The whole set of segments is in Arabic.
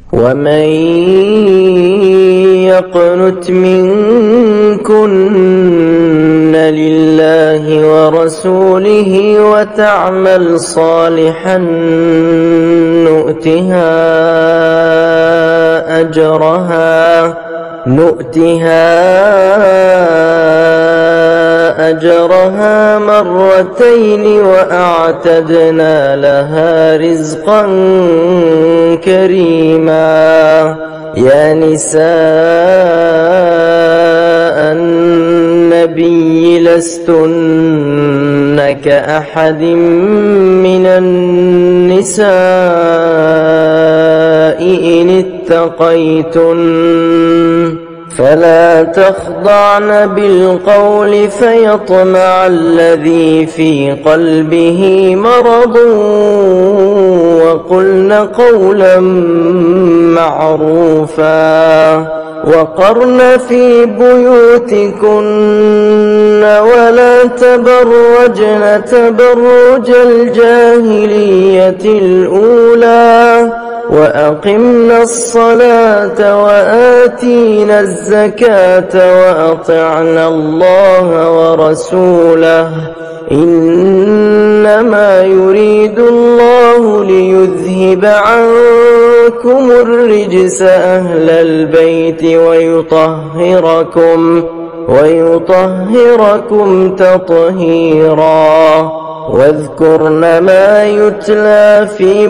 ومن يقنت منكن لله ورسوله وتعمل صالحا نؤتها أجرها مرتين وأعتدنا لها رزقا كريما. يا نساء النبي لستن كأحد من النساء إن اتقيتن فلا تخضعن بالقول فيطمع الذي في قلبه مرض وقلن قولا معروفا وقرن في بيوتكن ولا تبرجن تبرج الجاهلية الأولى وأقمنا الصلاة وآتينا الزكاة وأطعنا الله ورسوله إنما يريد الله ليذهب عنكم الرجس أهل البيت ويطهركم تطهيرا. واذكرن ما يتلى في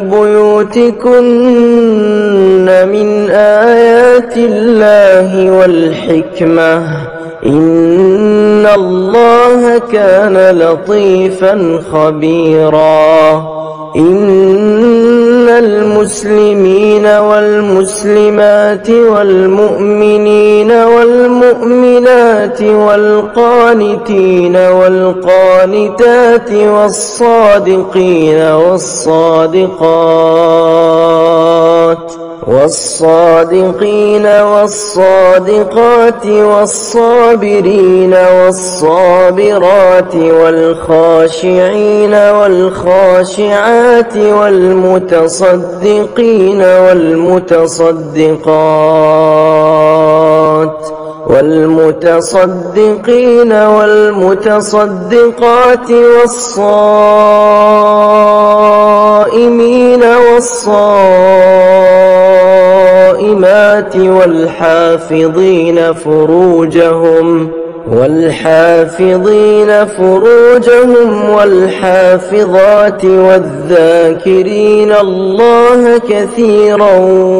بيوتكن من آيات الله والحكمة إن الله كان لطيفا خبيرا. إن المسلمين والمسلمات والمؤمنين والمؤمنات والقانتين والقانتات والصادقين والصادقات والصابرين والصابرات والخاشعين والخاشعات والمتصدقين والمتصدقات والصائمين والصائمات والحافظين فروجهم والحافظات والذاكرين الله كثيرا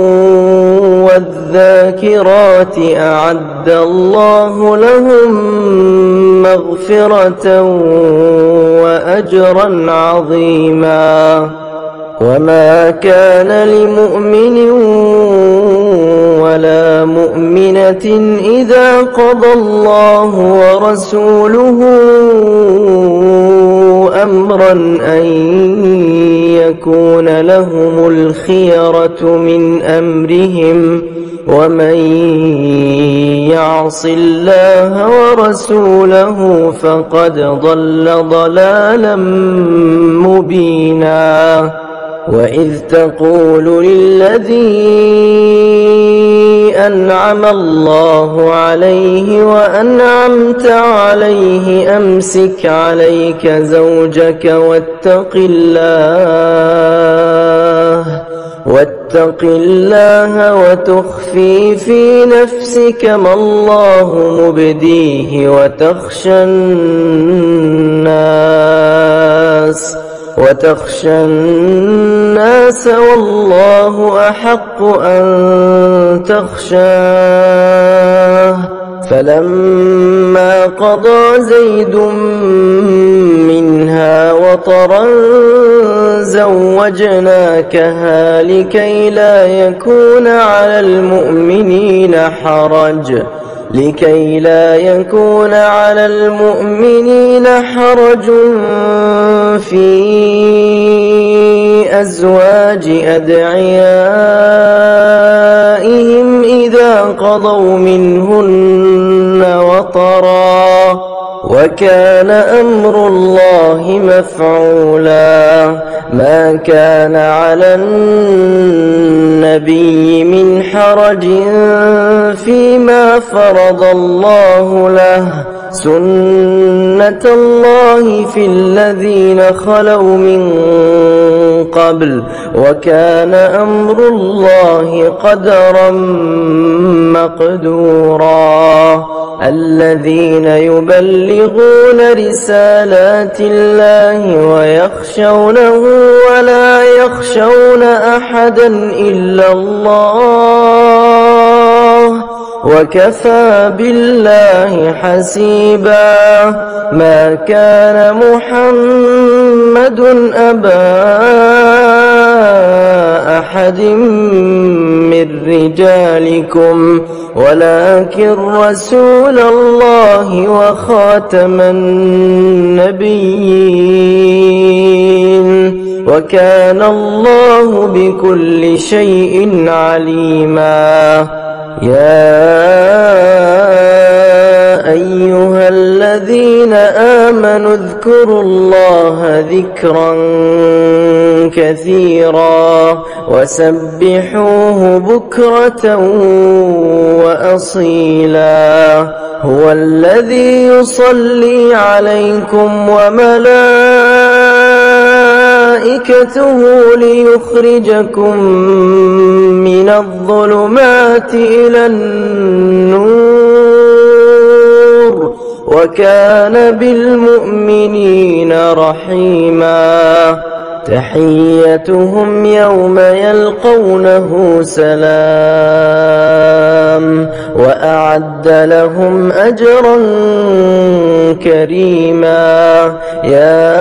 والذاكرات أعد الله لهم مغفرة وأجرا عظيما. وما كان لمؤمن ولا مؤمنة إذا قضى الله ورسوله أمرا أن يكون لهم الخيرة من أمرهم ومن يعص الله ورسوله فقد ضل ضلالا مبينا. وإذ تقول للذي أنعم الله عليه وأنعمت عليه أمسك عليك زوجك واتق الله وتخفي في نفسك ما الله مبديه وتخشى الناس والله أحق أن تخشاه. فلما قضى زيد منها وطرا زوجناكها لكي لا يكون على المؤمنين حرج في أزواج أدعيائهم إذا قضوا منهن وطرا وكان أمر الله مفعولا. ما كان على النبي من حرج فيما فرض الله له، سنة الله في الذين خلوا من قبل، وكان أمر الله قدرا مقدورا. الذين يبلغون رسالات الله ويخشونه ولا يخشون أحدا إلا الله، وكفى بالله حسيبا. ما كان محمد أبا أحد من رجالكم ولكن رسول الله وخاتم النبيين، وكان الله بكل شيء عليما. يا أيها الذين آمنوا اذكروا الله ذكرا كثيرا وسبحوه بكرة وأصيلا. هو الذي يصلي عليكم وملائكته ليخرجكم من الظلمات إلى النور، وكان بالمؤمنين رحيما. تحيتهم يوم يلقونه سلام، وأعد لهم أجرا كريما. يا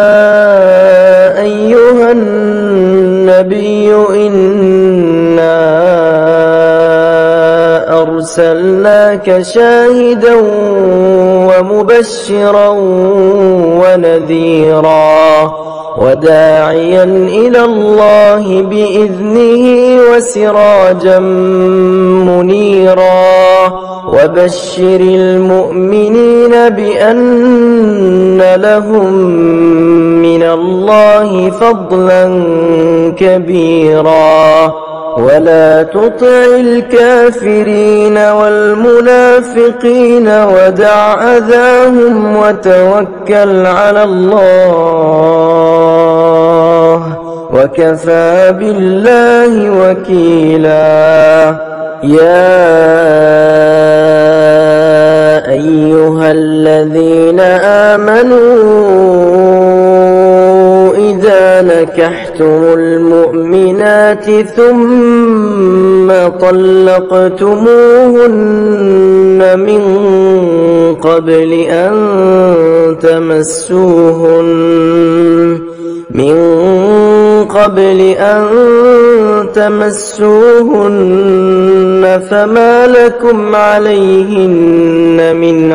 أيها النبي إنا أرسلناك شاهدا ومبشرا ونذيرا وداعيا إلى الله بإذنه وسراجا منيرا. وبشر المؤمنين بأن لهم من الله فضلا كبيرا. ولا تطع الكافرين والمنافقين ودع أذاهم وتوكل على الله، وكفى بالله وكيلا. يا أيها الذين آمنوا إذا نكحتم المؤمنات ثم طلقتموهن من قبل أن تمسوهن فما لكم عليهن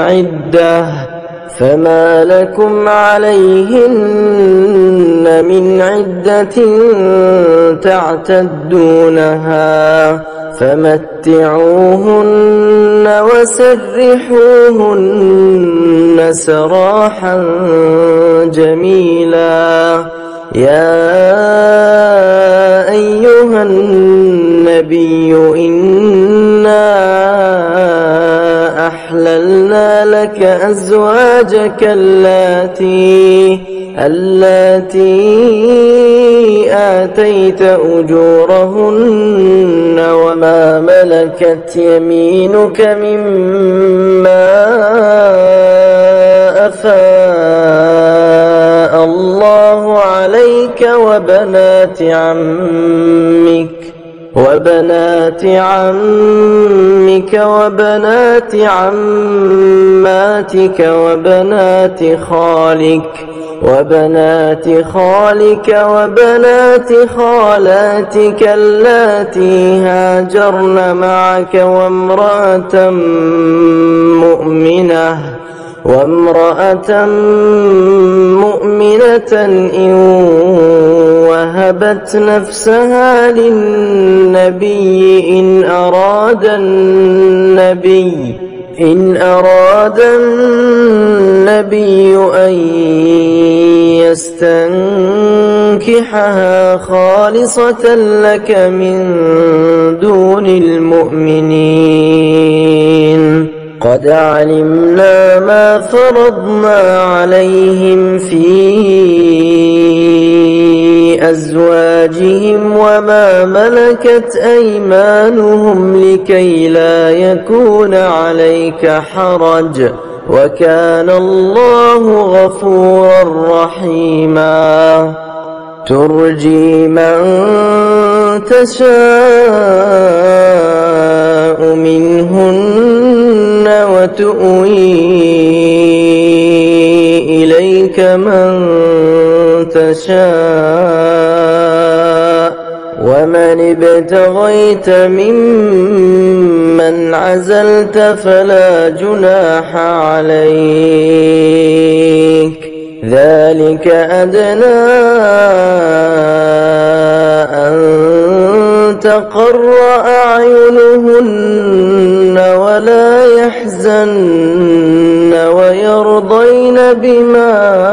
من عدة تعتدونها، فمتعوهن وسرحوهن سراحا جميلا. يا أيها النبي إنا أحللنا لك أزواجك اللاتي آتيت أجورهن وما ملكت يمينك مما أفاء الله عليك وبنات عمك وبنات عماتك وبنات خالك وبنات خالاتك اللاتي هاجرن معك وامرأة مؤمنة إن وهبت نفسها للنبي إن أراد النبي أن يستنكحها خالصة لك من دون المؤمنين قد علمنا ما فرضنا عليهم في أزواجهم وما ملكت أيمانهم لكي لا يكون عليك حرج وكان الله غفورا رحيما ترجي من تشاء منهن وتؤوي إليك من تشاء ومن ابتغيت ممن عزلت فلا جناح عليك ذلك أدنى أن تقر أعينهن ولا يحزن ويرضين بما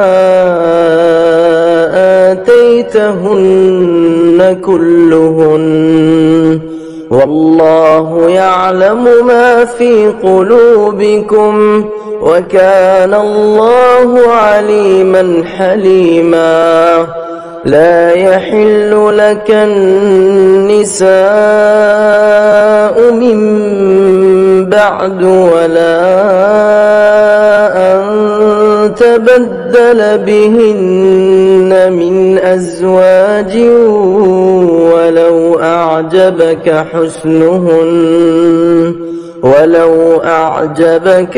آتيتهن كلهن والله يعلم ما في قلوبكم وكان الله عليما حليما لا يحل لك النساء من بعد ولا أن تبدل بهن من أزواج ولو أعجبك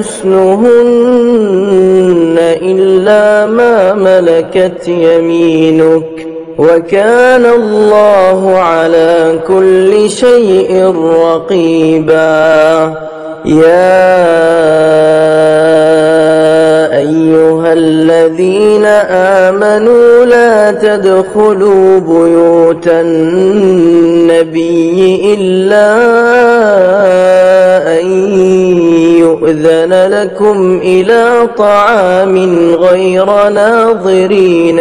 حسنهن إلا ما ملكت يمينك وكان الله على كل شيء رقيبا يا أيها الذين آمنوا لا تدخلوا بيوت النبي إلا أن يؤذن لكم إلى طعام غير ناظرين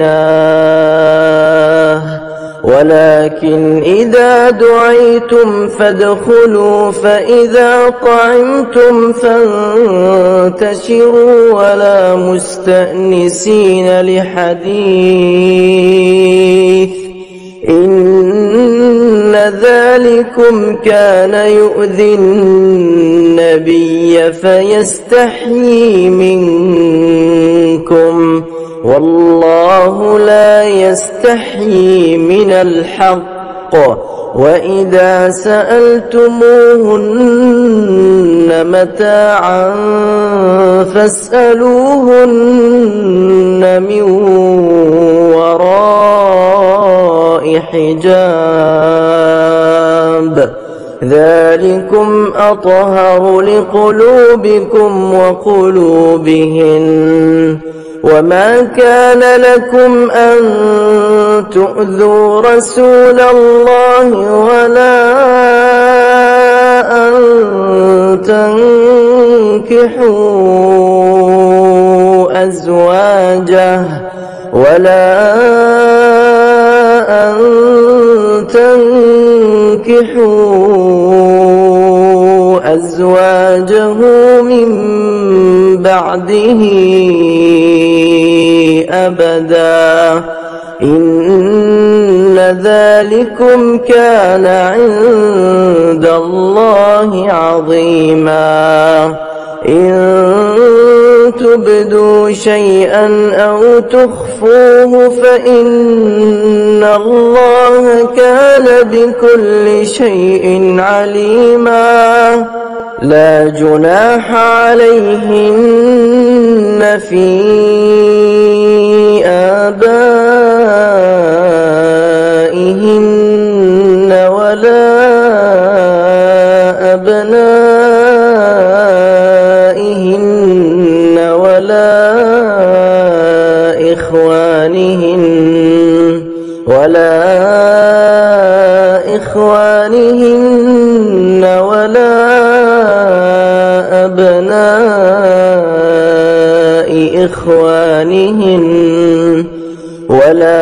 إناه ولكن إذا دعيتم فادخلوا فإذا طعمتم فانتشروا ولا مستأنسين لحديث إن ذلكم كان يؤذي النبي فيستحيي منكم والله لا يستحيي من الحق وإذا سألتموهن متاعا فاسألوهن من وراء حجاب ذلكم أطهر لقلوبكم وقلوبهن وما كان لكم أن تؤذوا رسول الله ولا أن تنكحوا أزواجه من بعده أبدا إن ذلكم كان عند الله عظيما إن تبدوا شيئا أو تخفوه فإن الله كان بكل شيء عليما لا جناح عليهن في آبائهن ولا أبنائهن ولا إخوانهن ولا إخوانهن ولا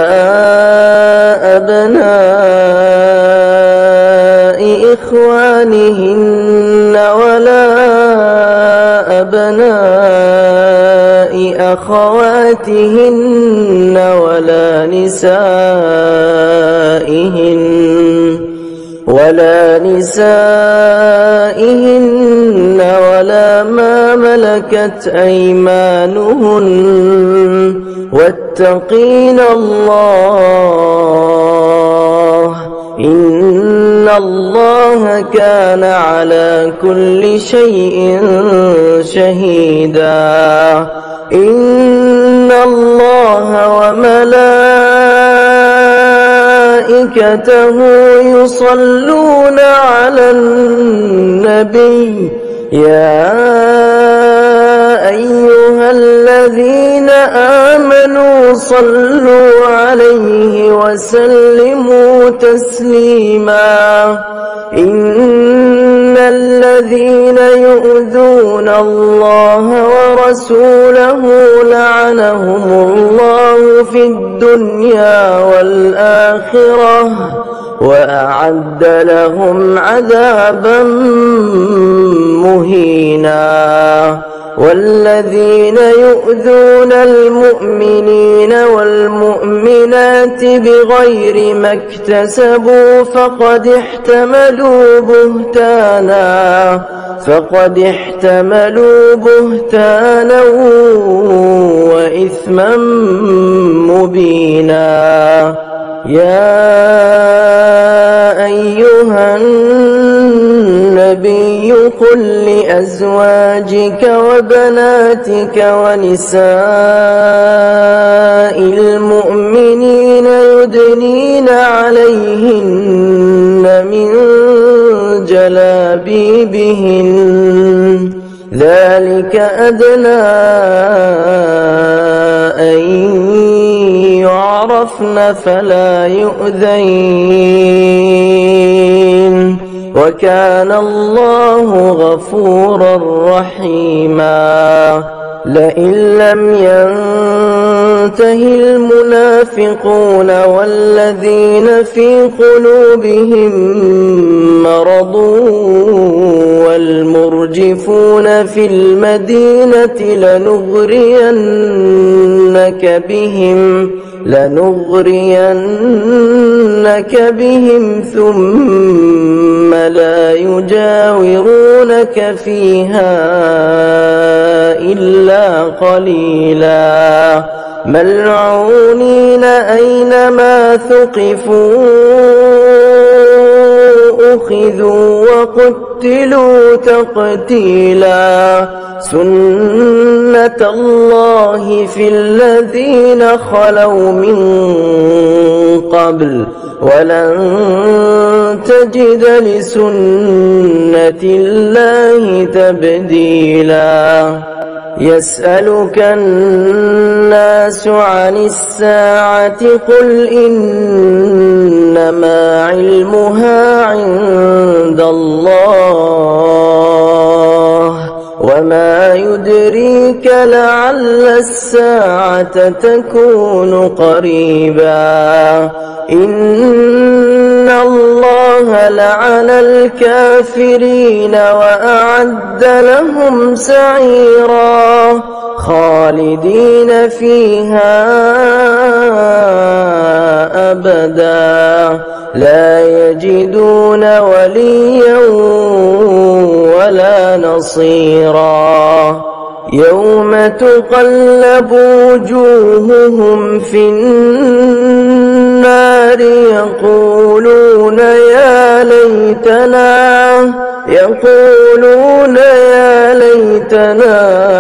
أبناء إخوانهن ولا أبناء أخواتهن ولا نسائهن ولا ما ملكت أيمانهن واتقين الله إن الله كان على كل شيء شهيدا إن الله وملائكته يصلون على النبي يا أيها الذين آمنوا صلوا عليه وسلموا تسليما إن الذين يؤذون الله ورسوله لعنهم الله في الدنيا والآخرة وأعد لهم عذابا مهينا والذين يؤذون المؤمنين والمؤمنات بغير ما اكتسبوا فقد احتملوا بهتانا وإثما مبينا يا أيها النبي قل لأزواجك وبناتك ونساء المؤمنين يدنين عليهن من جلابيبهن ذلك أدنى أن يعرفن فلا يؤذين وكان الله غفورا رحيما لئن لم ينته المنافقون والذين في قلوبهم مرض والمرجفون في المدينة لنغرينك بهم ثم لا يجاورونك فيها إلا قليلا ملعونين أينما ثقفوا أخذوا وقتلوا تقتيلا سنة الله في الذين خلوا من قبل ولن تجد لسنة الله تبديلا يسألك الناس عن الساعة قل إنما علمها عند الله وما يدريك لعل الساعة تكون قريبا إن الله لعن الكافرين وأعد لهم سعيرا خالدين فيها أبدا لا يجدون وليا ولا نصيرا يوم تقلب وجوههم في النار يقولون يا ليتنا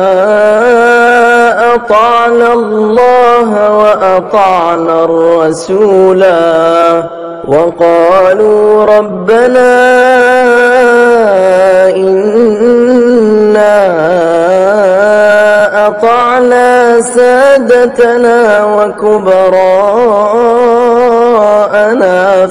أطعنا الله وأطعنا الرسولا وقالوا ربنا إنا أطعنا سادتنا وكبراءنا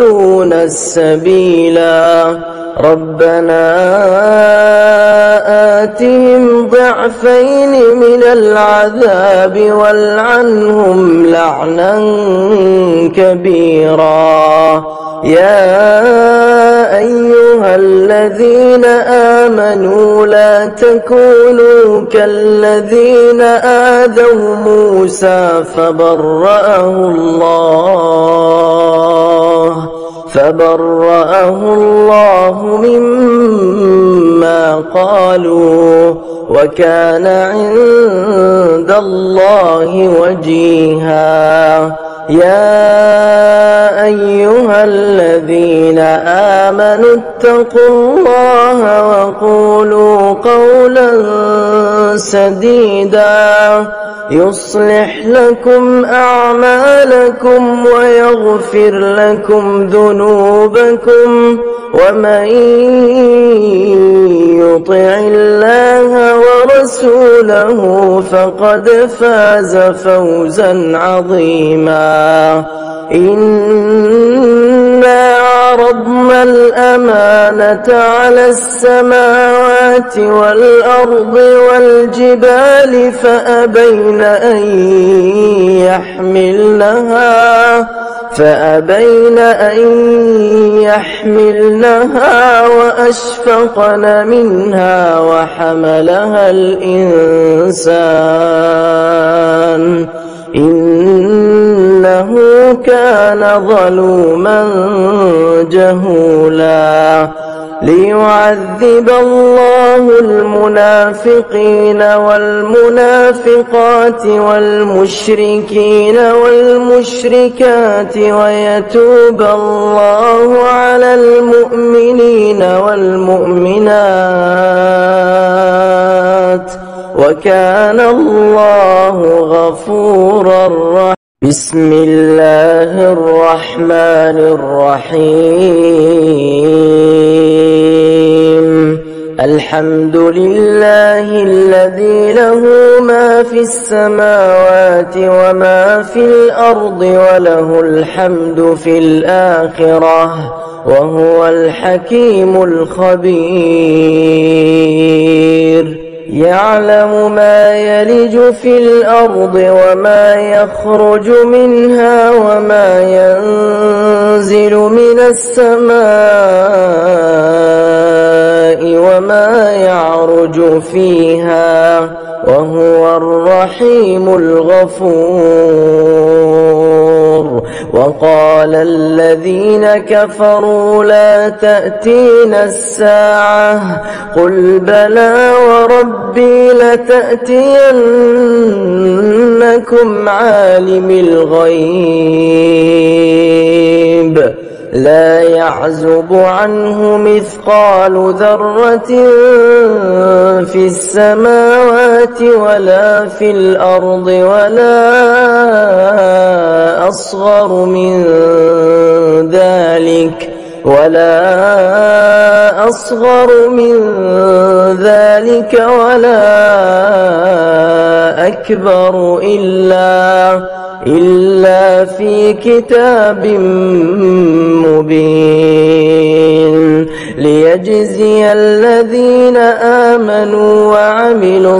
فأضلونا السبيلا ربنا آتهم ضعفين من العذاب والعنهم لعنا كبيرا. يا أيها الذين آمنوا لا تكونوا كالذين آذوا موسى فبرأه الله مما قالوا وكان عند الله وجيها. يا أيها الذين آمنوا اتقوا الله وقولوا قولا سديدا يصلح لكم أعمالكم ويغفر لكم ذنوبكم ومن يطع الله ورسوله فقد فاز فوزا عظيما. إنا عرضنا الأمانة على السماوات والأرض والجبال فأبين أن يحملنها وأشفقن منها وحملها الإنسان إنه كان ظلوما جهولا. ليعذب الله المنافقين والمنافقات والمشركين والمشركات ويتوب الله على المؤمنين والمؤمنات وكان الله غفورا رحيما. بسم الله الرحمن الرحيم. الحمد لله الذي له ما في السماوات وما في الأرض وله الحمد في الآخرة وهو الحكيم الخبير. يعلم ما يلج في الأرض وما يخرج منها وما ينزل من السماء وما يعرج فيها وهو الرحيم الغفور. وقال الذين كفروا لا تأتينا الساعة قل بلى وربي لتأتينكم عالم الغيب لا يعزب عنه مثقال ذرة في السماوات ولا في الأرض ولا أصغر من ذلك ولا أكبر إلا في كتاب مبين. ليجزي الذين آمنوا وعملوا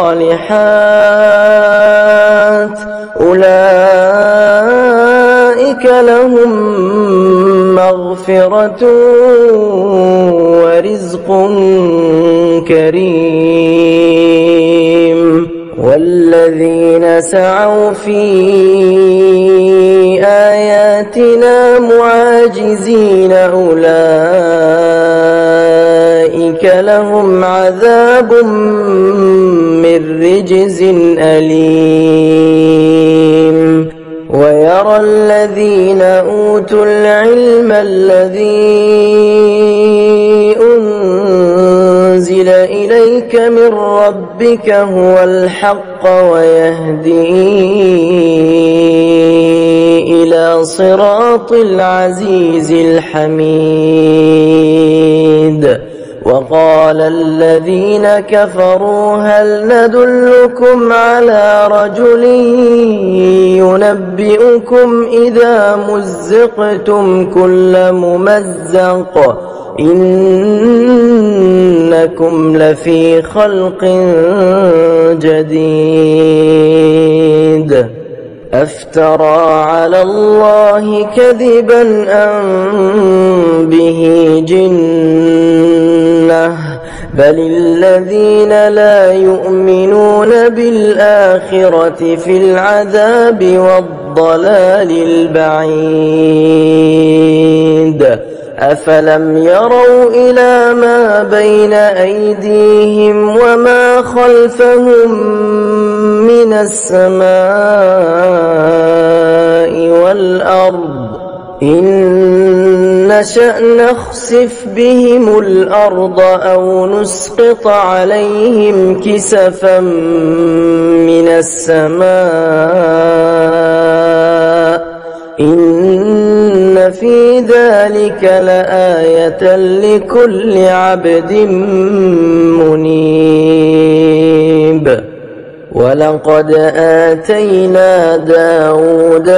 الصالحات أولئك لهم مغفرة ورزق كريم. والذين سعوا في آياتنا معاجزين أولئك لهم عذاب من رجز أليم. ويرى الذين أوتوا العلم الذي أنزل إليك من ربك هو الحق ويهدي إلى صراط العزيز الحميد. وقال الذين كفروا هل ندلكم على رجل ينبئكم إذا مزقتم كل ممزق إنكم لفي خلق جديد أفترى على الله كذبا أم به جنة بل الذين لا يؤمنون بالآخرة في العذاب والضلال البعيد أفلم يروا إلى ما بين أيديهم وما خلفهم من السماء والأرض إن نشأ نخسف بهم الأرض أو نسقط عليهم كسفا من السماء إن في ذلك لآية لكل عبد منيب ولقد آتينا داود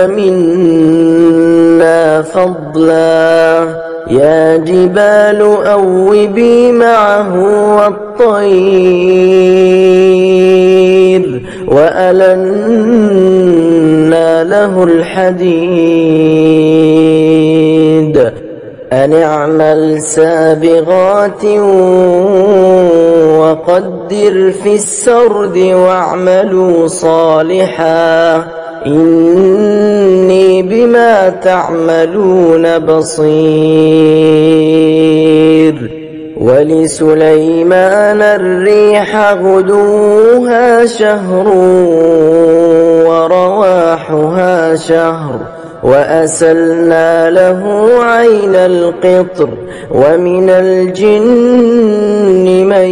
منا فضلا يا جبال أوبي معه والطير وألنا له الحديد أن اعمل سابغات وقدر في السرد واعملوا صالحا إني بما تعملون بصير ولسليمان الريح غدوها شهر ورواحها شهر وأسلنا له عين القطر ومن الجن من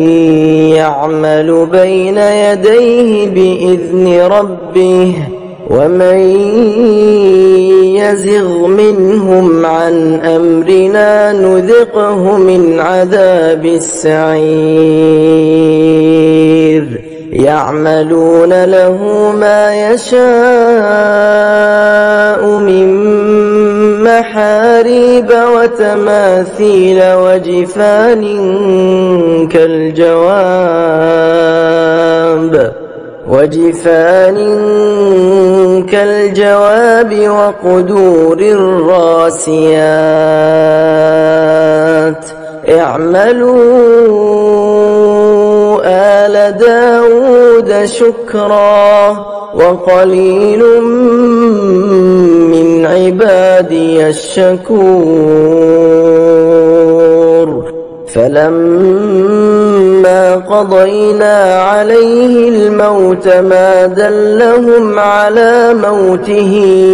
يعمل بين يديه بإذن ربه ومن يزغ منهم عن أمرنا نذقه من عذاب السعير يعملون له ما يشاء من محاريب وتماثيل وجفان كالجواب وقدور الراسيات اعملوا آل داود شكرا وقليل من عبادي الشكور فلما قضينا عليه الموت ما دلهم على موته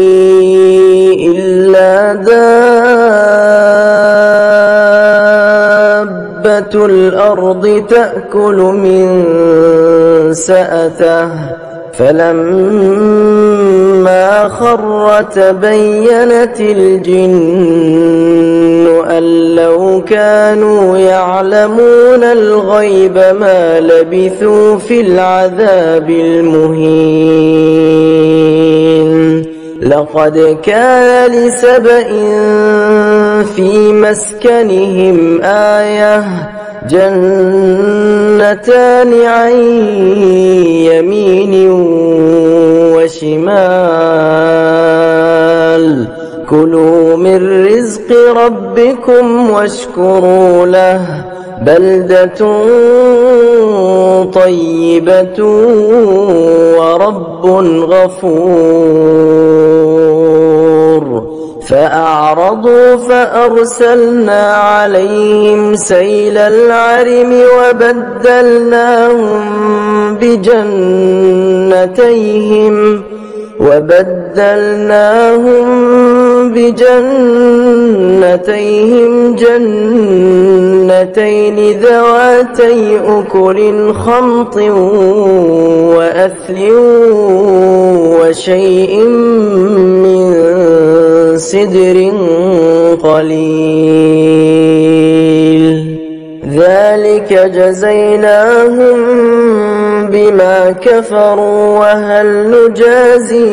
إلا دابة الأرض تأكل من سأته فلما خر تبينت الجن أن لو كانوا يعلمون الغيب ما لبثوا في العذاب المهين لقد كان لسبإ في مسكنهم آية جنتان عن يمين وشمال كلوا من رزق ربكم واشكروا له بلدة طيبة ورب غفور فأعرضوا فأرسلنا عليهم سيل العرم وبدلناهم بجنتيهم جنتين ذواتي أكل خمط وأثل وشيء من سدر قليل ذلك جزيناهم بما كفروا وهل نجازي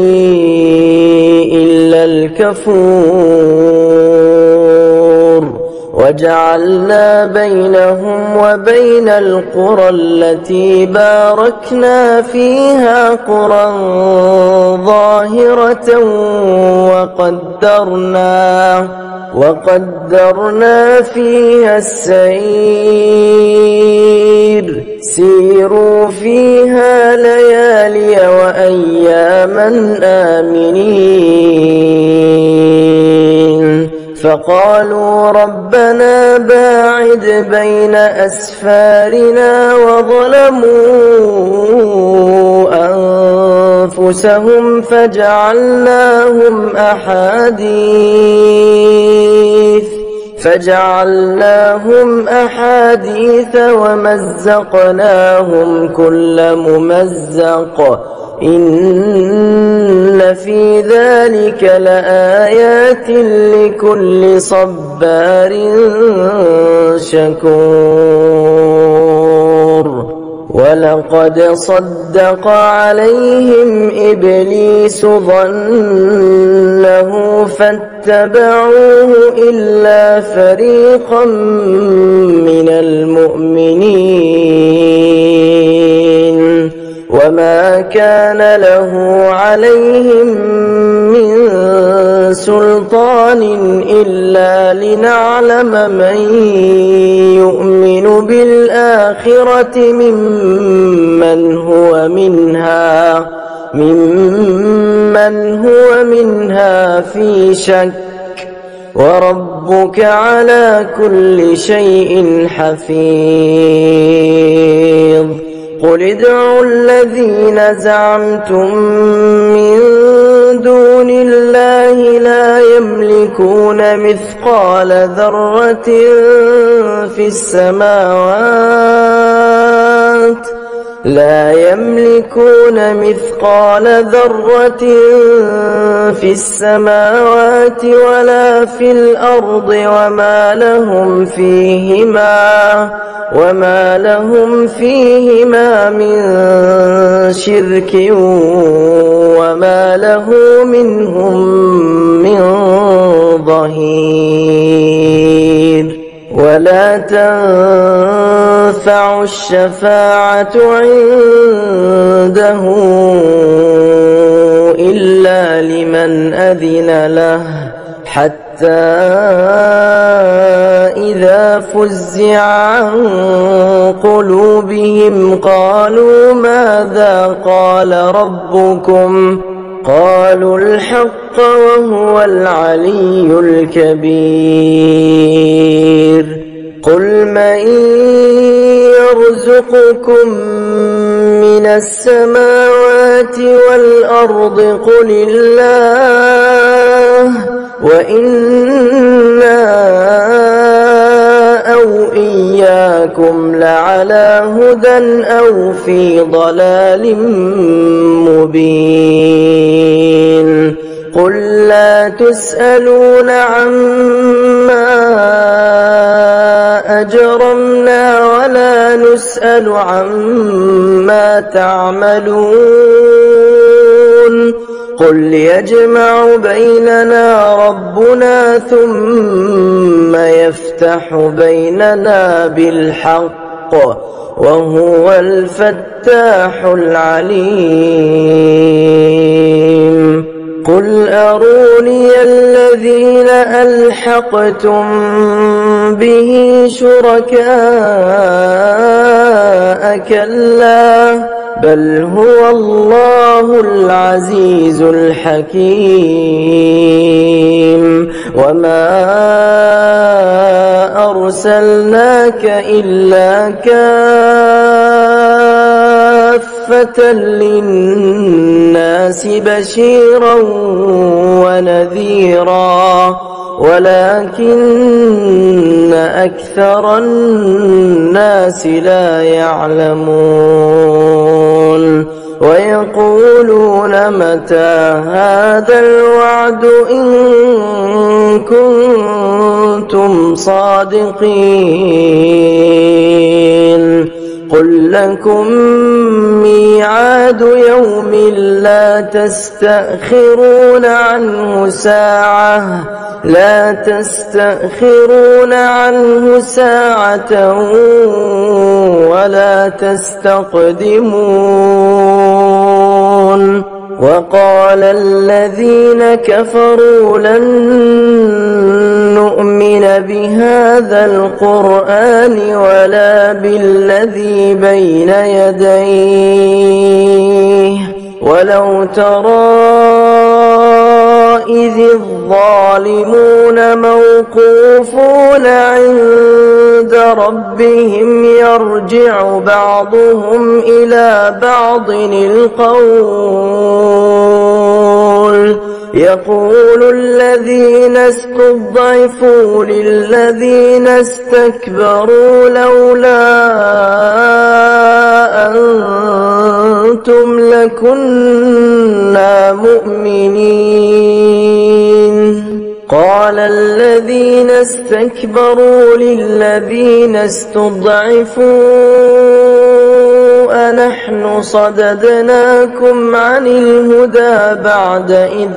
إلا الكفور وجعلنا بينهم وبين القرى التي باركنا فيها قرى ظاهرة وقدرنا فيها السير سيروا فيها ليالي وأياما آمنين فقالوا ربنا باعد بين أسفارنا وظلموا أنفسهم فجعلناهم أحاديث ومزقناهم كل ممزق إن في ذلك لآيات لكل صبار شكور ولقد صدق عليهم إبليس ظنه فاتبعوه إلا فريقا من المؤمنين وما كان له عليهم من سلطان إلا لنعلم من يؤمن بالآخرة ممن هو منها في شك وربك على كل شيء حفيظ قل ادعوا الذين زعمتم من دون الله لا يملكون مثقال ذرة في السماوات ولا في الأرض وما لهم فيهما من شرك وما له منهم من ظهير ولا تنفع الشفاعة عنده إلا لمن أذن له حتى إذا فزع عن قلوبهم قالوا ماذا قال ربكم قالوا الحق وهو العلي الكبير قل من يرزقكم من السماوات والأرض قل الله وإنا أو إياكم لعلى هدى أو في ضلال مبين قل لا تسألون عما أجرمنا ولا نسأل عما تعملون قل يجمع بيننا ربنا ثم يفتح بيننا بالحق وهو الفتاح العليم قل أروني الذين ألحقتم به شركاء كلا بل هو الله العزيز الحكيم وما أرسلناك إلا كافة للناس بشيرا ونذيرا ولكن أكثر الناس لا يعلمون ويقولون متى هذا الوعد إن كنتم صادقين قل لكم ميعاد يوم لا تستأخرون عنه ساعة ولا تستقدمون وقال الذين كفروا لن نؤمن بهذا القرآن ولا بالذي بين يديه ولو ترى إذ الظالمون موقوفون عند ربهم يرجع بعضهم إلى بعض القول يقول الذين استضعفوا للذين استكبروا لولا أنتم لكنا مؤمنين قال الذين استكبروا للذين استضعفوا أنحن صددناكم عن الهدى بعد إذ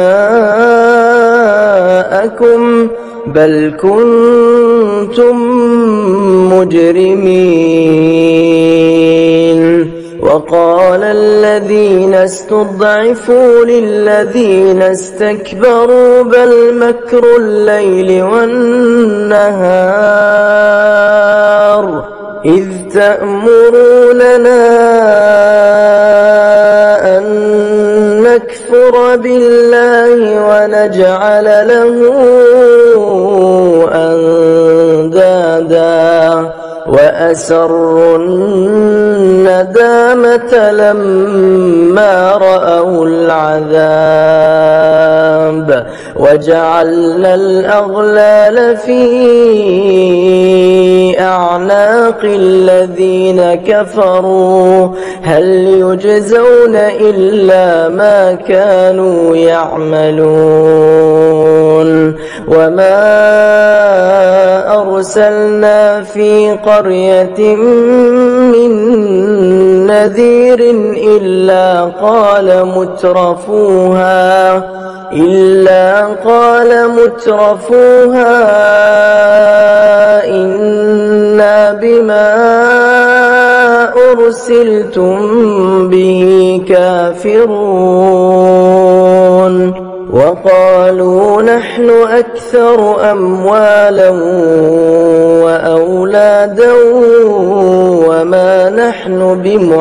جاءكم بل كنتم مجرمين وقال الذين استضعفوا للذين استكبروا بل مكر الليل والنهار إذ تأمروننا أن نكفر بالله ونجعل له أندادا وأسروا الندامة لما رأوا العذاب وجعلنا الأغلال في أعناق الذين كفروا هل يجزون إلا ما كانوا يعملون وما أرسلنا في قرية من نذير إلا قال مترفوها إنا بما أرسلتم به كافرون وقالوا نحن أكثر أموالا وأولادا وما نحن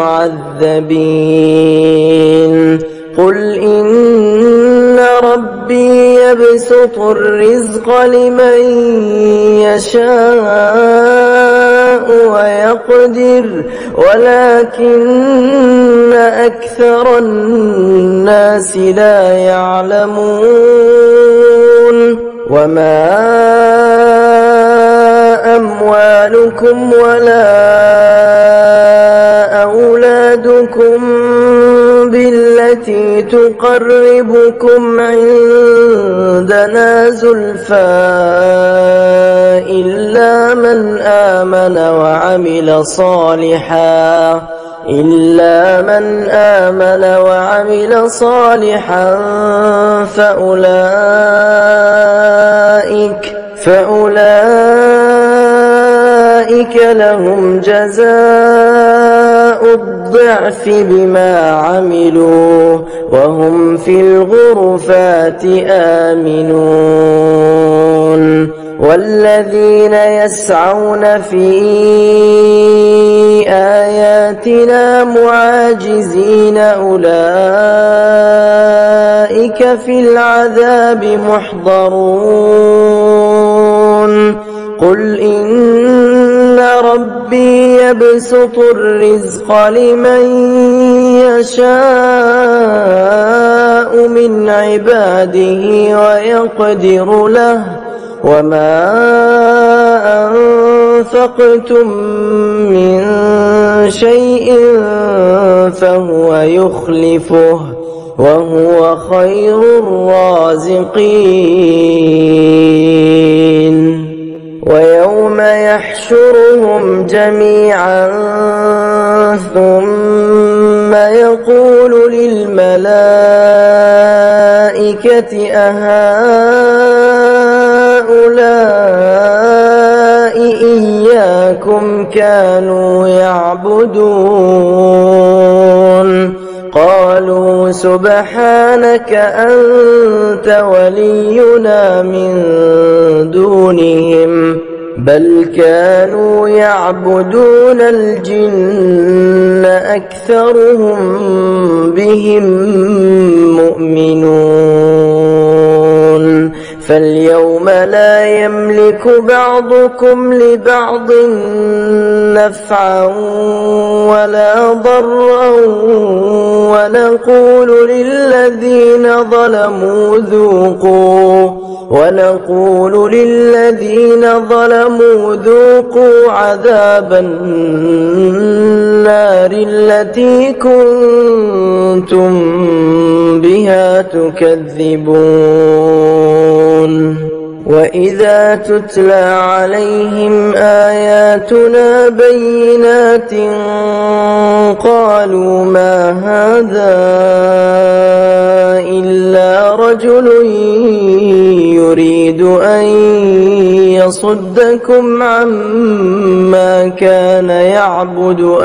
بمعذبين قل إن ربي يبسط الرزق لمن يشاء ويقدر ولكن أكثر الناس لا يعلمون وما أموالكم ولا أولادكم بالتي تقربكم عندنا زلفى إلا من آمن وعمل صالحا فأولئك لهم جزاء الضعف بما عملوا وهم في الغرفات آمنون والذين يسعون في آياتنا معاجزين أولئك في العذاب محضرون قل إن ربي يبسط الرزق لمن يشاء من عباده ويقدر له وما أنفقتم من شيء فهو يخلفه وهو خير الرازقين ويوم يحشرهم جميعا ثم يقول للملائكة أهؤلاء إياكم كانوا يعبدون قالوا سبحانك أنت ولينا من دونهم بل كانوا يعبدون الجن أكثرهم بهم مؤمنون فاليوم لا يملك بعضكم لبعض نفعا ولا ضرا ونقول للذين ظلموا ذوقوا عذاب النار التي كنتم بها تكذبون وإذا تتلى عليهم آياتنا بينات قالوا ما هذا إلا رجل يريد أن يصدكم عما كان يعبد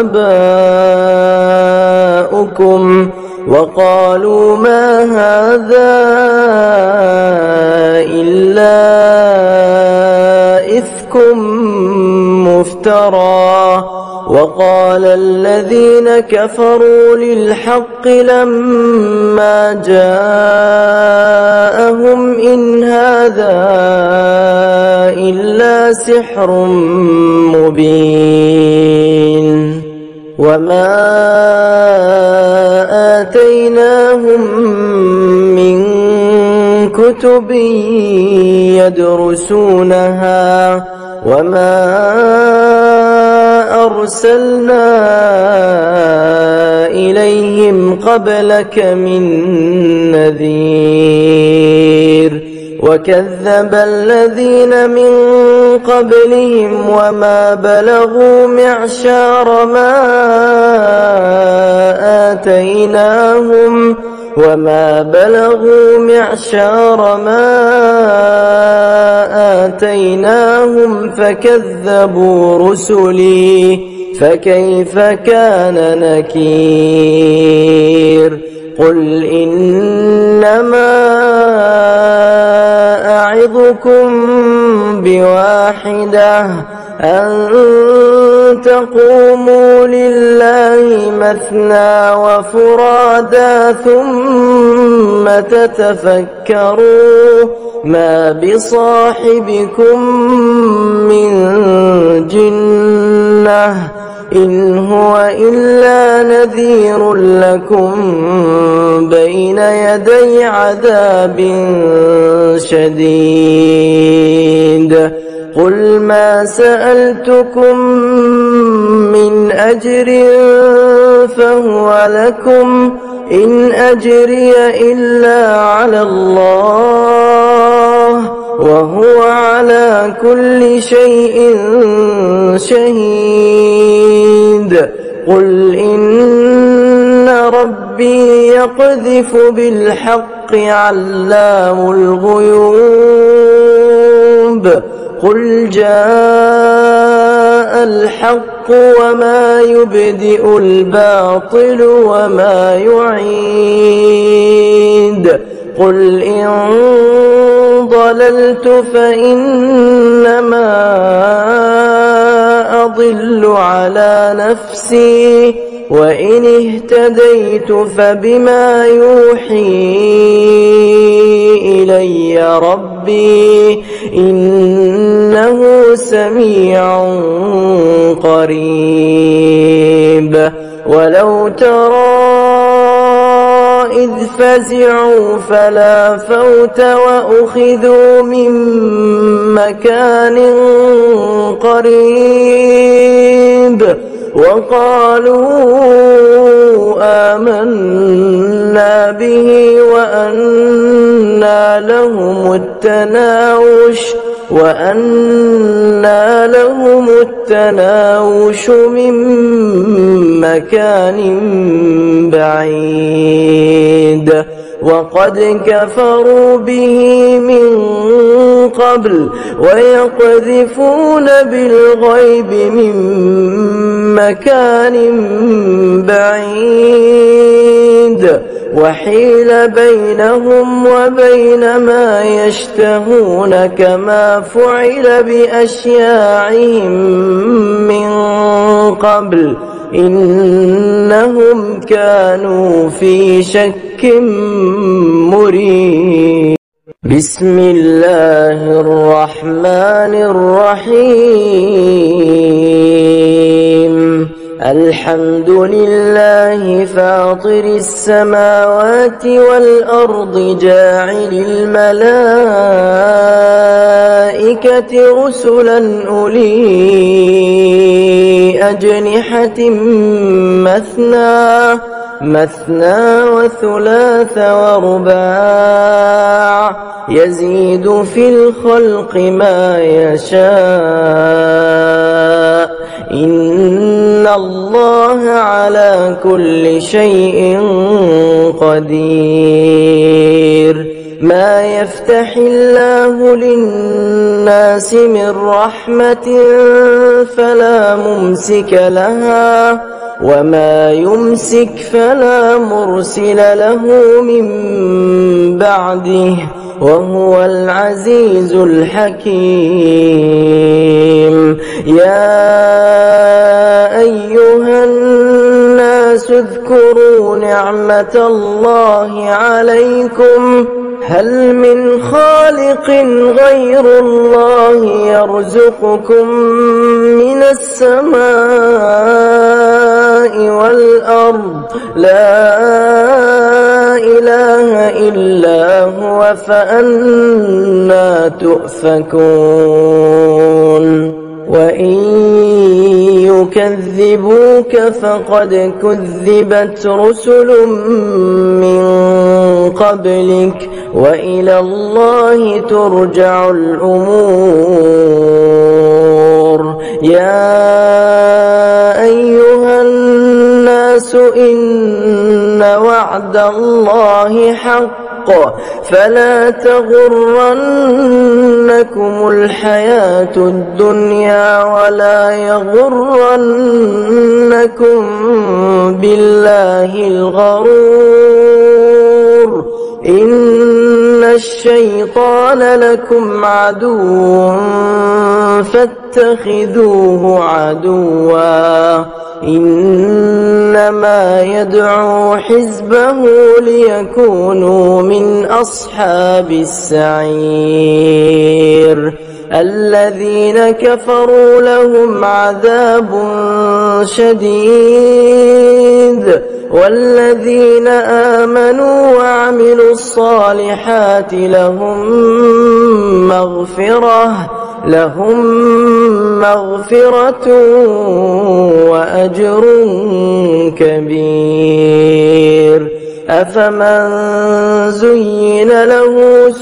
آباؤكم وقالوا ما هذا إلا إفك مفترى وقال الذين كفروا للحق لما جاءهم إن هذا إلا سحر مبين وما آتيناهم من كتب يدرسونها وما أرسلنا إليهم قبلك من نذير وكذب الذين من قبلهم وما بلغوا معشار ما آتيناهم فكذبوا رسلي فكيف كان نكير قل إنما أعظكم بواحدة أن تقوموا لله مثنى وفرادا ثم تتفكروا ما بصاحبكم من جنة إن هو إلا نذير لكم بين يدي عذاب شديد قل ما سألتكم من أجر فهو لكم إن أجري إلا على الله وهو على كل شيء شهيد قل إن ربي يقذف بالحق علام الغيوب قل جاء الحق وما يبدئ الباطل وما يعيد قل إن ضللت فإنما أضل على نفسي وإن اهتديت فبما يوحي إلي ربي إنه سميع قريب ولو ترى إذ فزعوا فلا فوت وأخذوا من مكان قريب وقالوا آمنا به وأنى لهم التناوش وأنى لهم التناوش من مكان بعيد وقد كفروا به من قبل ويقذفون بالغيب من مكان بعيد وحيل بينهم وبين ما يشتهون كما فعل بأشياعهم من قبل إنهم كانوا في شك مريب. بسم الله الرحمن الرحيم. الحمد لله فاطر السماوات والأرض جاعل الملائكة رسلا أولي أجنحة مثنى وثلاث ورباع يزيد في الخلق ما يشاء إن الله على كل شيء قدير. ما يفتح الله للناس من رحمة فلا ممسك لها وما يمسك فلا مرسل له من بعده وهو العزيز الحكيم. يا أيها الناس اذكروا نعمة الله عليكم هل من خالق غير الله يرزقكم من السماء والأرض لا إله إلا هو فأنى تؤفكون. وإن يكذبوك فقد كذبت رسل من قبلك وإلى الله ترجع الأمور. يا أيها الناس إن وعد الله حق فلا تغرنكم الحياة الدنيا ولا يغرنكم بالله الغرور. إن الشيطان لكم عدو فاتخذوه عدوا إنما يدعو حزبه ليكونوا من أصحاب السعير. الذين كفروا لهم عذاب شديد والذين آمنوا وعملوا الصالحات لهم مغفرة وأجر كبير. أفمن زين له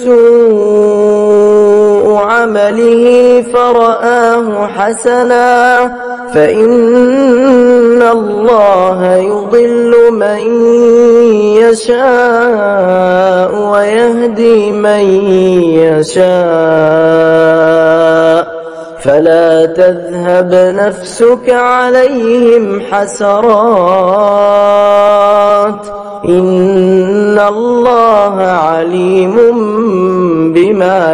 سوء عمله فرآه حسنا فإن الله يضل من يشاء ويهدي من يشاء فلا تذهب نفسك عليهم حسرات إن الله عليم بما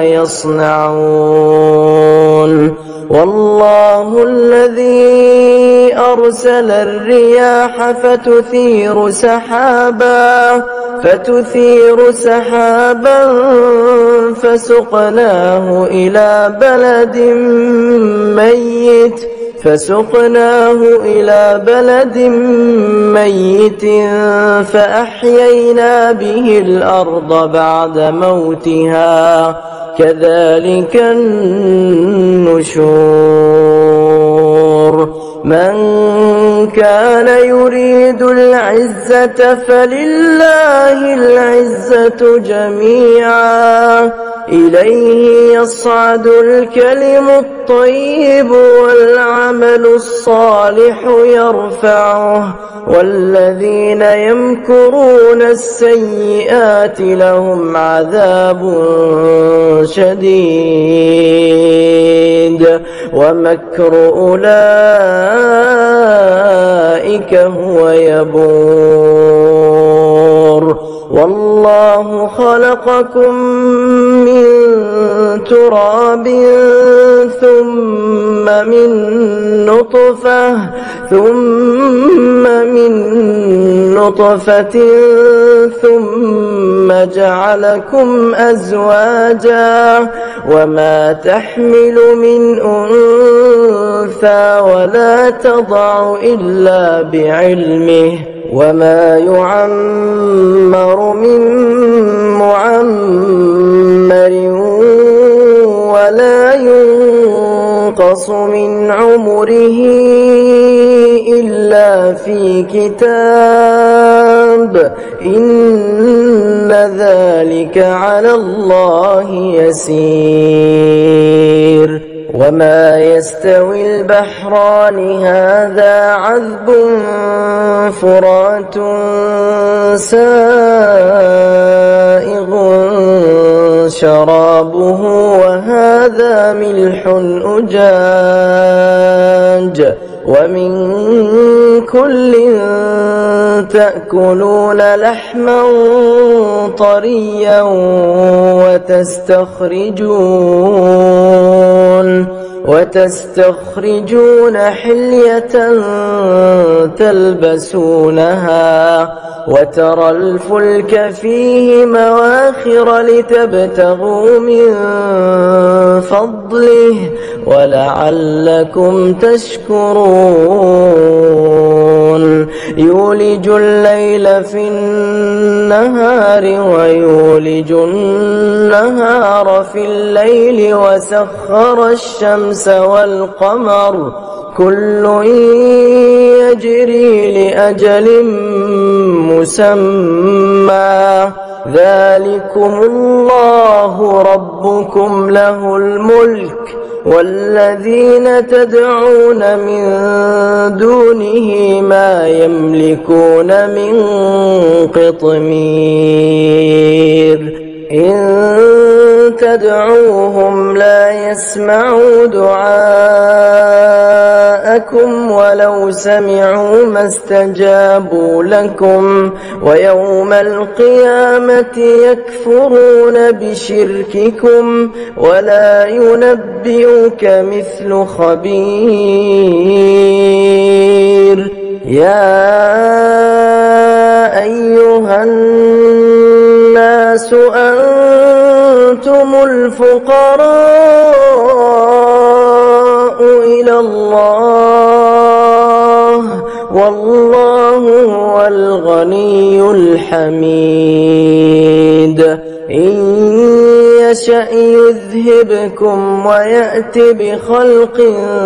يصنعون. والله الذي أرسل الرياح فتثير سحابا فسقناه إلى بلد ميت فأحيينا به الأرض بعد موتها كذلك النشور. من كان يريد العزة فلله العزة جميعا إليه يصعد الكلم الطيب والعمل الصالح يرفعه والذين يمكرون السيئات لهم عذاب شديد ومكر أولئك هو يبور والله خلقكم من تراب ثم من نطفة ثم جعلكم أزواجا وما تحمل من أنثى ولا تضع إلا بعلمه وما يعمر من معمر ولا ينقص من عمره إلا في كتاب إن ذلك على الله يسير وما يستوي البحران هذا عذب فرات سائغ شرابه وهذا ملح أجاج ومن كل تأكلون لحما طريا وتستخرجون حلية تلبسونها وترى الفلك فيه مواخر لتبتغوا من فضله ولعلكم تشكرون يولج الليل في النهار ويولج النهار في الليل وسخر الشمس والقمر كل يجري لأجل مسمى ذلكم الله ربكم له الملك والذين تدعون من دونه ما يملكون من قطمير إن تدعوهم لا يسمعوا دعاءكم ولو سمعوا ما استجابوا لكم ويوم القيامة يكفرون بشرككم ولا ينبئك مثل خبير يا أيها الناس أنتم الفقراء إلى الله والله هو الغني الحميد إن يشأ يذهبكم ويأت بخلق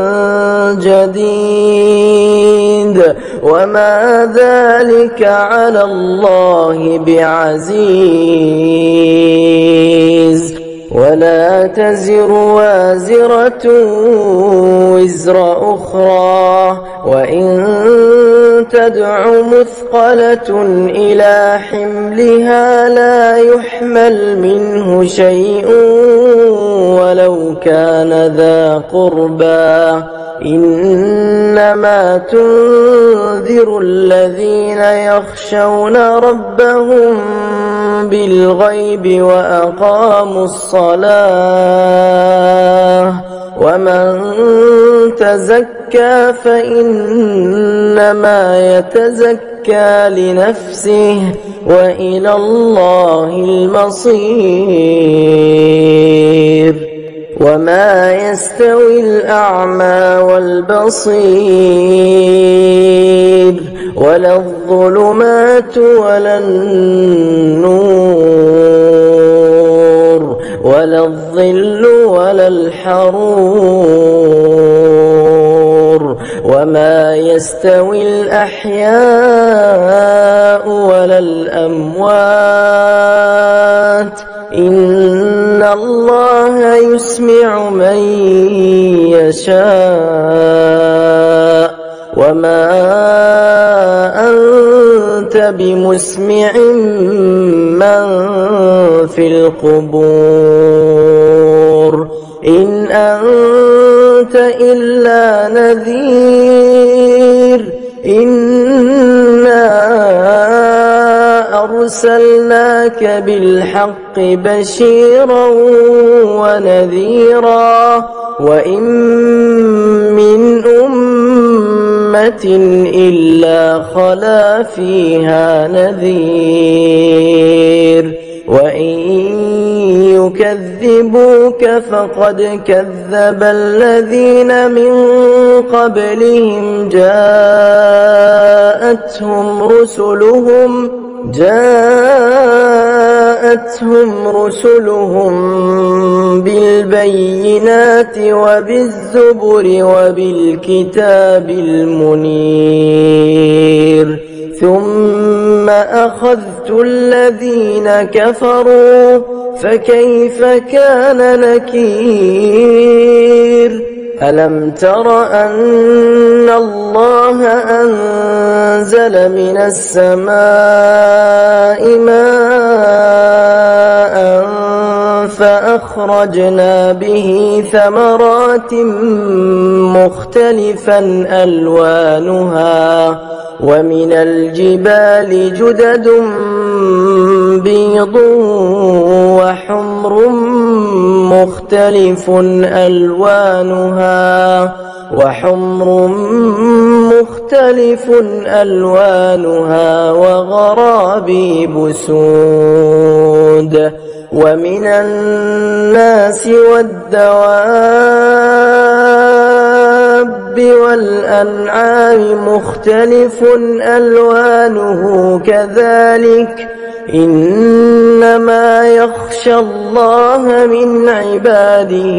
جديد وما ذلك على الله بعزيز ولا تزر وازرة وزر أخرى وإن تدع مثقلة إلى حملها لا يحمل منه شيء ولو كان ذا قربى إنما تنذر الذين يخشون ربهم بالغيب وأقاموا الصلاة ومن تزكى فإنما يتزكى لنفسه وإلى الله المصير وما يستوي الأعمى والبصير ولا الظلمات ولا النور ولا الظل ولا الحرور وما يستوي الأحياء ولا الأموات إن الله الله يسمع من يشاء وما أنت بمسمع من في القبور إن أنت إلا نذير إنا أرسلناك بالحق بشيرا ونذيرا وإن من أمة إلا خلا فيها نذير وإن يكذبوك فقد كذب الذين من قبلهم جاءتهم رسلهم بالبينات وبالزبر وبالكتاب المنير ثم أخذت الذين كفروا فكيف كان نكير ألم تر أن الله أنزل من السماء ماء فأخرجنا به ثمرات مختلفا ألوانها ومن الجبال جدد بيض وحمر مختلف ألوانها وغرابيب سود ومن الناس والدواب والأنعام مختلف ألوانه كذلك إنما يخشى الله من عباده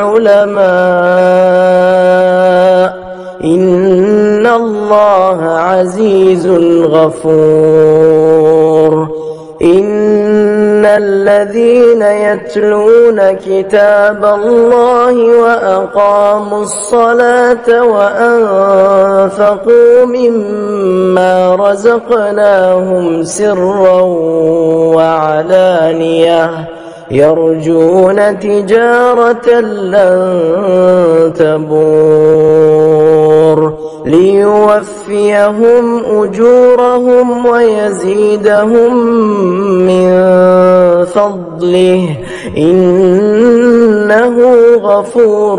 العلماء إن الله عزيز غفور إن الذين يتلون كتاب الله وأقاموا الصلاة وأنفقوا مما رزقناهم سرا وعلانية يرجون تجارة لن تبور ليوفيهم أجورهم ويزيدهم من فضله إنه غفور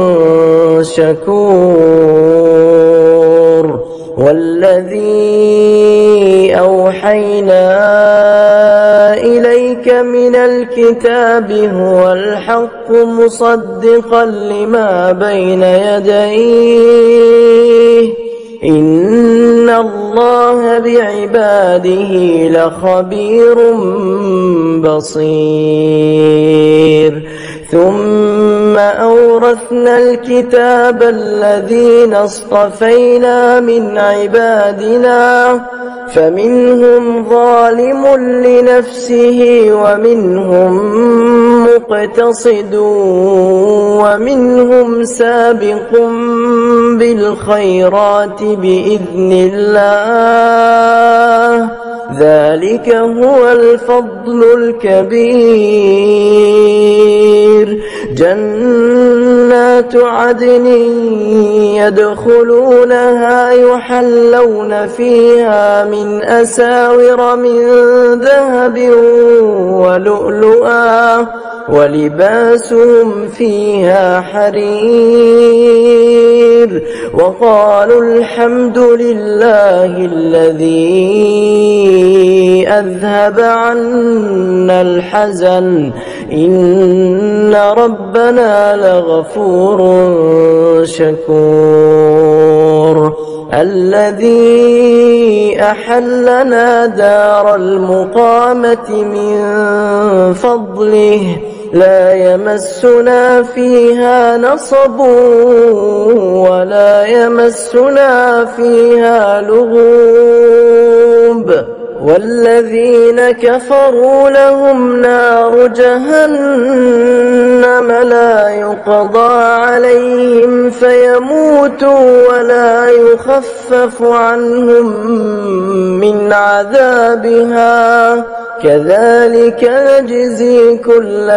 شكور والذي أوحينا إليك من الكتاب هو الحق مصدقا لما بين يديه إن الله بعباده لخبير بصير ثم أورثنا الكتاب الذين اصطفينا من عبادنا فمنهم ظالم لنفسه ومنهم مقتصد ومنهم سابق بالخيرات بإذن الله ذلك هو الفضل الكبير جنات عدن يدخلونها يحلون فيها من أساور من ذهب ولؤلؤا ولباسهم فيها حرير وقالوا الحمد لله الذي أذهب عنا الحزن إن ربنا لغفور شكور الذي أحلنا دار المقامة من فضله لا يمسنا فيها نصب ولا يمسنا فيها لغوب والذين كفروا لهم نار جهنم لا يقضى عليهم فيموتوا ولا يخفف عنهم من عذابها كذلك نجزي كل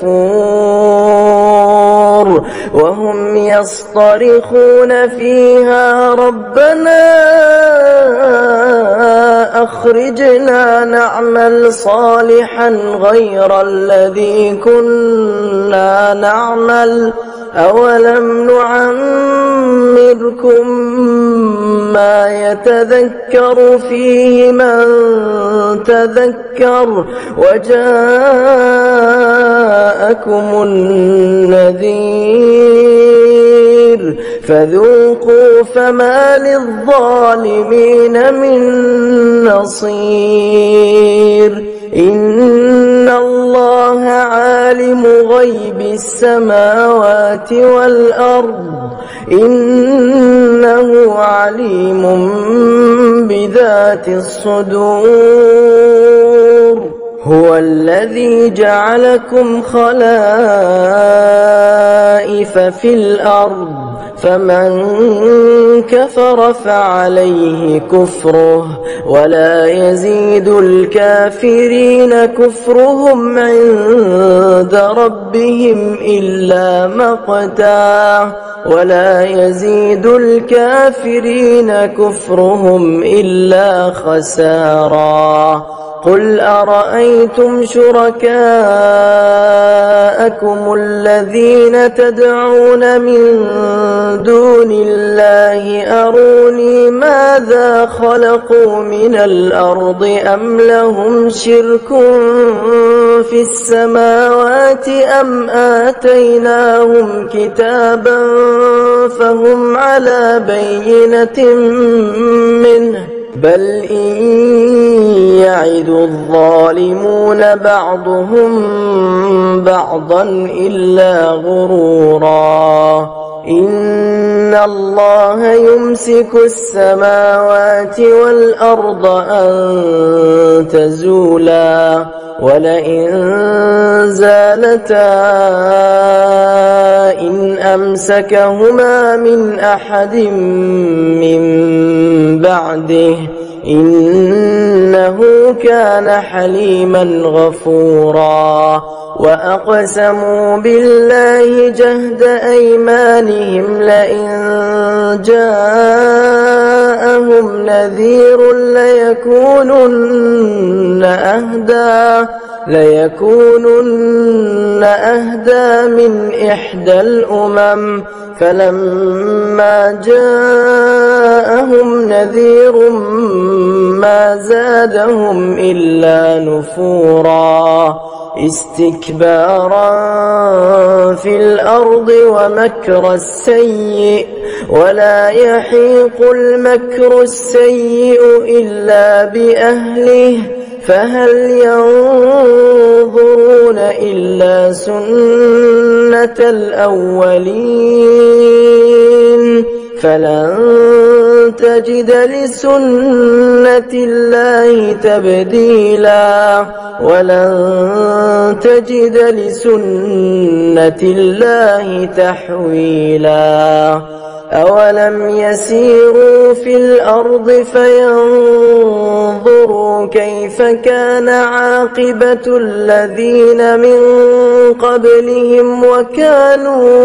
كفور وهم يصطرخون فيها ربنا أخرجنا نعمل صالحا غير الذي كنا نعمل أولم نعمركم ما يتذكر فيه من تذكر وجاءكم النذير فذوقوا فما للظالمين من نصير إن الله عالم غيب السماوات والأرض إنه عليم بذات الصدور هو الذي جعلكم خلائف في الأرض فمن كفر فعليه كفره ولا يزيد الكافرين كفرهم عند ربهم إلا مقتا ولا يزيد الكافرين كفرهم إلا خسارا قل أرأيتم شركاءكم الذين تدعون من دون الله أروني ماذا خلقوا من الأرض أم لهم شرك في السماوات أم آتيناهم كتابا فهم على بينة منه بل إن يعد الظالمون بعضهم بعضا إلا غرورا إن الله يمسك السماوات والأرض أن تزولا ولئن زالتا إن أمسكهما من أحد من بعده إنه كان حليما غفورا وأقسموا بالله جهد أيمانهم لئن جاءهم نذير ليكونن أهدى من إحدى الأمم فلما جاءهم نذير ما زادهم إلا نفورا استكبارا في الأرض ومكر السيء ولا يحيق المكر السيء إلا بأهله فهل ينظرون إلا سنة الأولين فلن تجد لسنة الله تبديلا ولن تجد لسنة الله تحويلا أولم يسيروا في الأرض فينظروا كيف كان عاقبة الذين من قبلهم وكانوا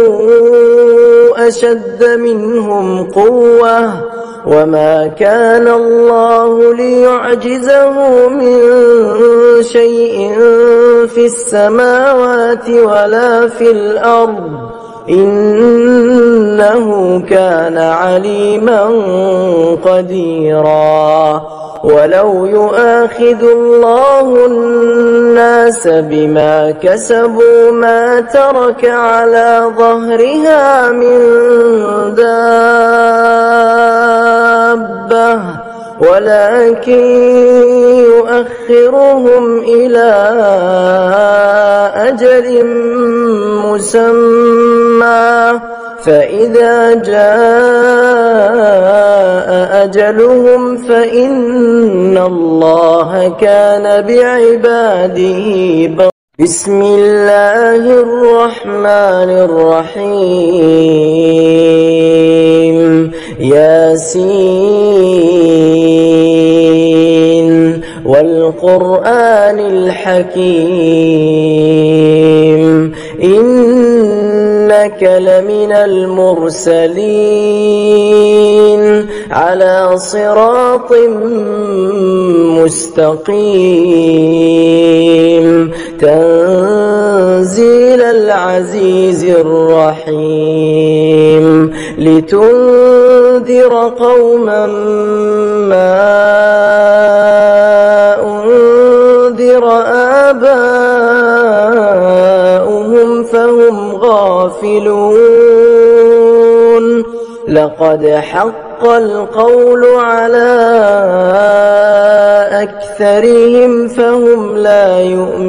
أشد منهم قوة وما كان الله ليعجزه من شيء في السماوات ولا في الأرض إنه كان عليما قديرا ولو يؤاخذ الله الناس بما كسبوا ما ترك على ظهرها من دابة ولكن يؤخرهم إلى أجل مسمى فإذا جاء أجلهم فإن الله كان بعباده بصيرا. بسم الله الرحمن الرحيم. ياسين والقرآن الحكيم إنك لمن المرسلين على صراط مستقيم تنزيل العزيز الرحيم لتنذر قوما ما أنذر آباؤهم فهم غافلون. لقد حق القول على أكثرهم فهم لا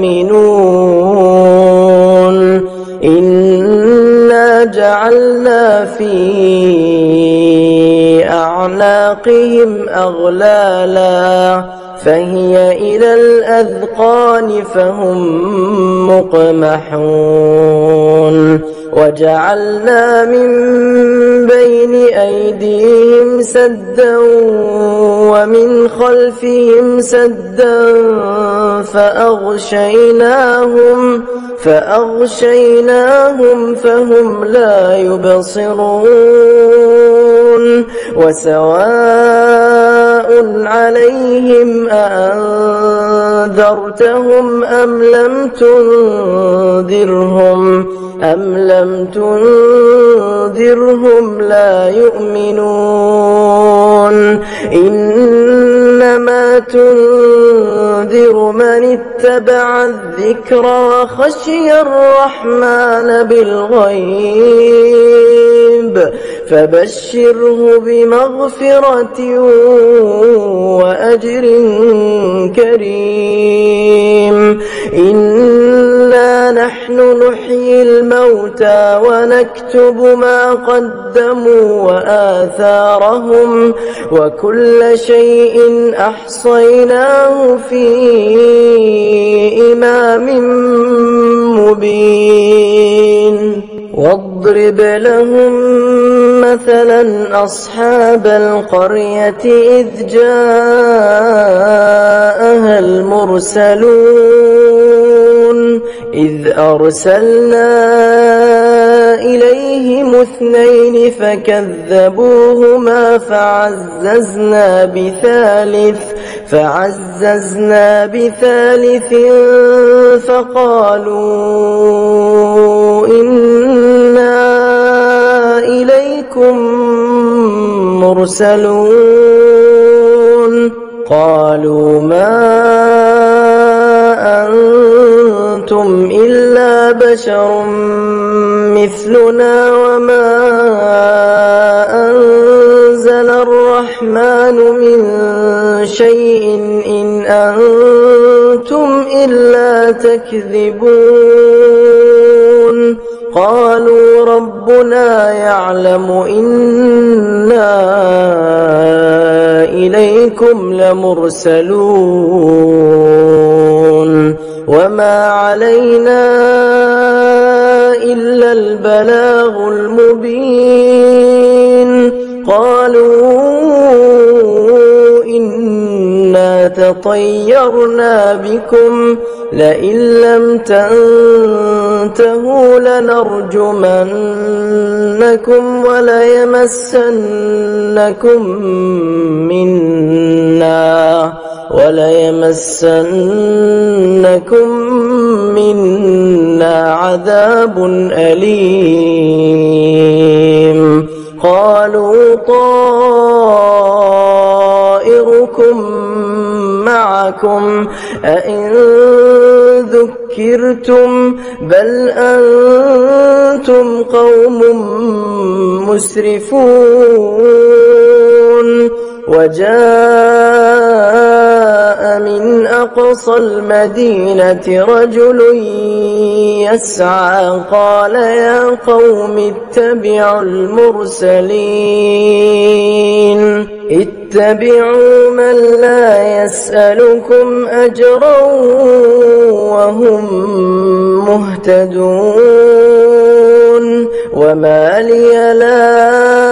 يؤمنون. إنا جعلنا في أعناقهم أغلالا فهي إلى الأذقان فهم مقمحون. وجعلنا من بين أيديهم سدا ومن خلفهم سدا فأغشيناهم فهم لا يبصرون. وسواء عليهم أأنذرتهم أم لم تنذرهم لا يؤمنون. إنما تنذر من اتبع الذكر وخشي الرحمن بالغيب فبشره بمغفرة وأجر كريم. إنا نحن نحيي الموتى ونكتب ما قدموا وآثارهم وكل شيء أحصيناه في إمام مبين. واضرب لهم مثلا أصحاب القرية إذ جاءها المرسلون إذ أرسلنا إليهم 2 فكذبوهما فعززنا بثالث فقالوا إنا إليكم مرسلون. قالوا ما أنتم إلا بشر مثلنا وما أنزل الرحمن من شيء إن أنتم إلا تكذبون. قالوا ربنا يعلم إنا إليكم لمرسلون وما علينا إلا البلاغ المبين. قالوا إنا تطيرنا بكم لئن لم تنتهوا لنرجمنكم وليمسنكم منا عذاب أليم. قالوا طائركم معكم أئن ذكرتم بل أنتم قوم مسرفون. وجاء من أقصى المدينة رجل يسعى قال يا قوم اتبعوا المرسلين اتبعوا من لا يسألكم أجرا وهم مهتدون وما لي لا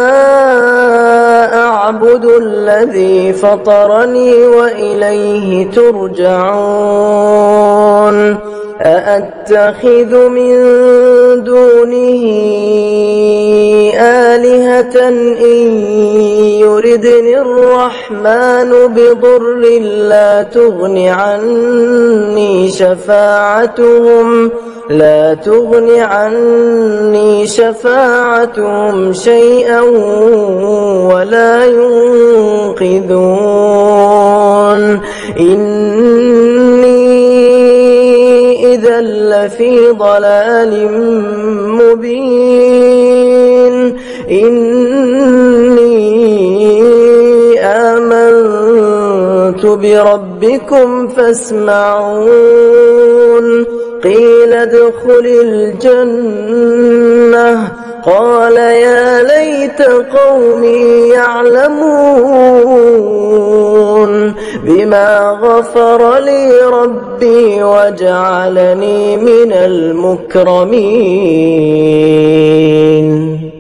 أعبد الذي فطرني وإليه ترجعون أأتخذ من دونه آلهة إن يردني الرحمن بضر لا تغن عني شفاعتهم شيئا ولا ينقذون إني إذا لفي ضلال مبين إني آمنت بربكم فاسمعون قيل ادخل الجنة قال يا ليت قومي يعلمون بما غفر لي ربي وجعلني من المكرمين.